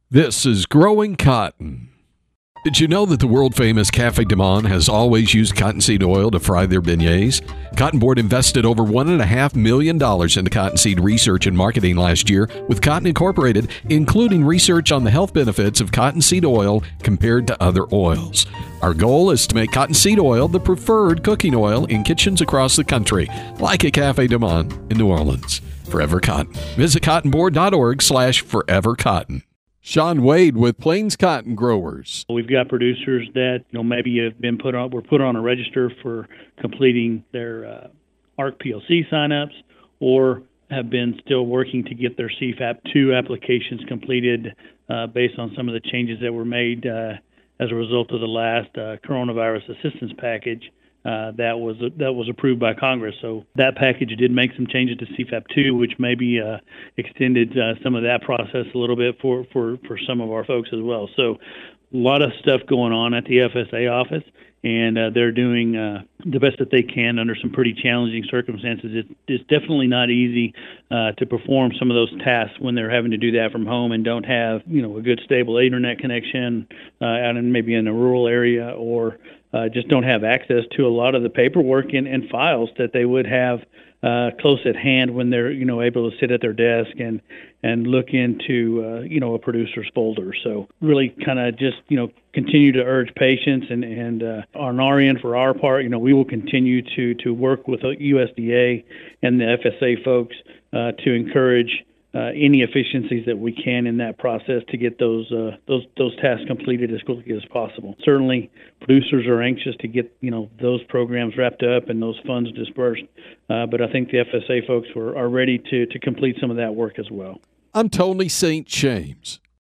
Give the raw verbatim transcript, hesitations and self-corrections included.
This is Growing Cotton. Did you know that the world-famous Cafe Du Monde has always used cottonseed oil to fry their beignets? Cotton Board invested over one point five million dollars into cottonseed research and marketing last year with Cotton Incorporated, including research on the health benefits of cottonseed oil compared to other oils. Our goal is to make cottonseed oil the preferred cooking oil in kitchens across the country, like at Cafe Du Monde in New Orleans. Forever Cotton. Visit cottonboard.org slash forever cotton. Sean Wade with Plains Cotton Growers. We've got producers that, you know, maybe have been put on, were put on a register for completing their uh, A R C P L C signups, or have been still working to get their C F A P two applications completed uh, based on some of the changes that were made uh, as a result of the last uh, coronavirus assistance package. Uh, that was that was approved by Congress. So that package did make some changes to C F A P two, which maybe uh, extended uh, some of that process a little bit for, for, for some of our folks as well. So a lot of stuff going on at the F S A office, and uh, they're doing uh, the best that they can under some pretty challenging circumstances. It, it's definitely not easy uh, to perform some of those tasks when they're having to do that from home and don't have, you know, a good stable internet connection uh, out in maybe in a rural area, or Uh, just don't have access to a lot of the paperwork and, and files that they would have uh, close at hand when they're, you know, able to sit at their desk and and look into, uh, you know, a producer's folder. So really kind of just, you know, continue to urge patience, and, and uh, on our end, for our part, you know, we will continue to, to work with U S D A and the F S A folks uh, to encourage Uh, any efficiencies that we can in that process to get those uh, those those tasks completed as quickly as possible. Certainly, producers are anxious to get, you know, those programs wrapped up and those funds dispersed, uh, but I think the F S A folks were, are ready to to complete some of that work as well. I'm Tony Saint James.